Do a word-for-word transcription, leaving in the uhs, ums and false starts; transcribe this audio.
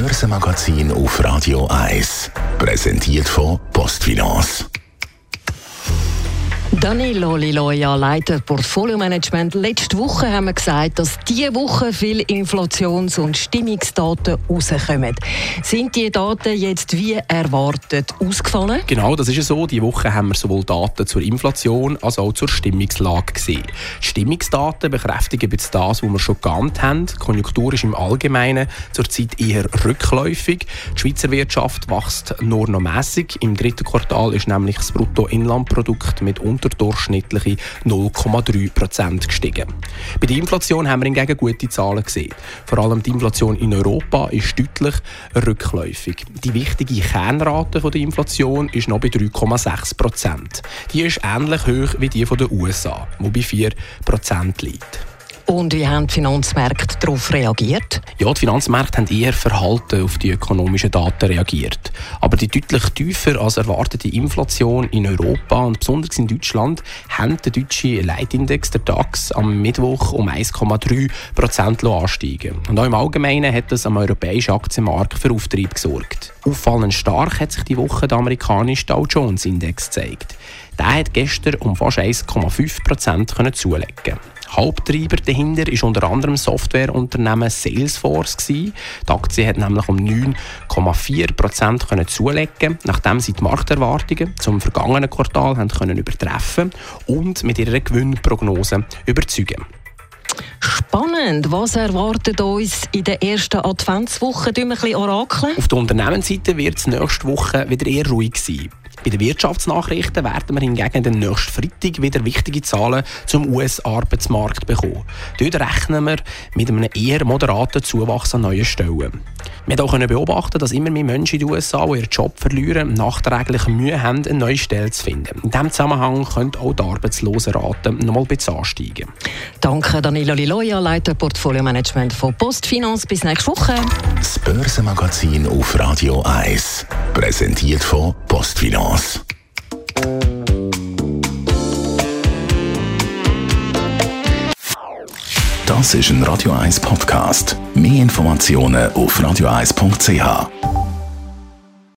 Börsenmagazin auf Radio eins. Präsentiert von Postfinance. Danilo Liloia, Leiter Portfolio-Management. Letzte Woche haben wir gesagt, dass diese Woche viele Inflations- und Stimmungsdaten rauskommen. Sind diese Daten jetzt wie erwartet ausgefallen? Genau, das ist so. Diese Woche haben wir sowohl Daten zur Inflation als auch zur Stimmungslage gesehen. Die Stimmungsdaten bekräftigen jetzt das, was wir schon geahnt haben. Die Konjunktur ist im Allgemeinen zurzeit eher rückläufig. Die Schweizer Wirtschaft wächst nur noch mässig. Im dritten Quartal ist nämlich das Bruttoinlandprodukt mit unterdurchschnittliche null Komma drei Prozent gestiegen. Bei der Inflation haben wir hingegen gute Zahlen gesehen. Vor allem die Inflation in Europa ist deutlich rückläufig. Die wichtige Kernrate der Inflation ist noch bei drei Komma sechs Prozent. Die ist ähnlich hoch wie die der U S A, die bei vier Prozent liegt. Und wie haben die Finanzmärkte darauf reagiert? Ja, die Finanzmärkte haben eher verhalten auf die ökonomischen Daten reagiert. Aber die deutlich tiefer als erwartete Inflation in Europa und besonders in Deutschland haben der deutsche Leitindex, der DAX, am Mittwoch um eins Komma drei Prozent ansteigen. Und auch im Allgemeinen hat das am europäischen Aktienmarkt für Auftrieb gesorgt. Auffallend stark hat sich die Woche der amerikanische Dow Jones Index gezeigt. Der hat gestern um fast eins Komma fünf Prozent zulegen. Haupttreiber dahinter ist unter anderem das Softwareunternehmen Salesforce gewesen. Die Aktie hat nämlich um neun Komma vier Prozent zulegen, nachdem sie die Markterwartungen zum vergangenen Quartal haben können übertreffen und mit ihrer Gewinnprognose überzeugen. Spannend. Was erwartet uns in der ersten Adventswoche? Tun wir ein bisschen orakeln? Auf der Unternehmensseite wird es nächste Woche wieder eher ruhig sein. Bei den Wirtschaftsnachrichten werden wir hingegen den nächsten Freitag wieder wichtige Zahlen zum U S-Arbeitsmarkt bekommen. Dort rechnen wir mit einem eher moderaten Zuwachs an neuen Stellen. Wir können auch beobachten, dass immer mehr Menschen in den U S A, die ihren Job verlieren, nachträglich Mühe haben, eine neue Stelle zu finden. In diesem Zusammenhang könnte auch die Arbeitslosenrate noch mal ein bisschen ansteigen. Danke Danilo Liloia, Leiter Portfolio-Management von Postfinance. Bis nächste Woche. Das Börsenmagazin auf Radio eins. Präsentiert von Postfinance. Das ist ein Radio eins Podcast. Mehr Informationen auf radio eins punkt c h.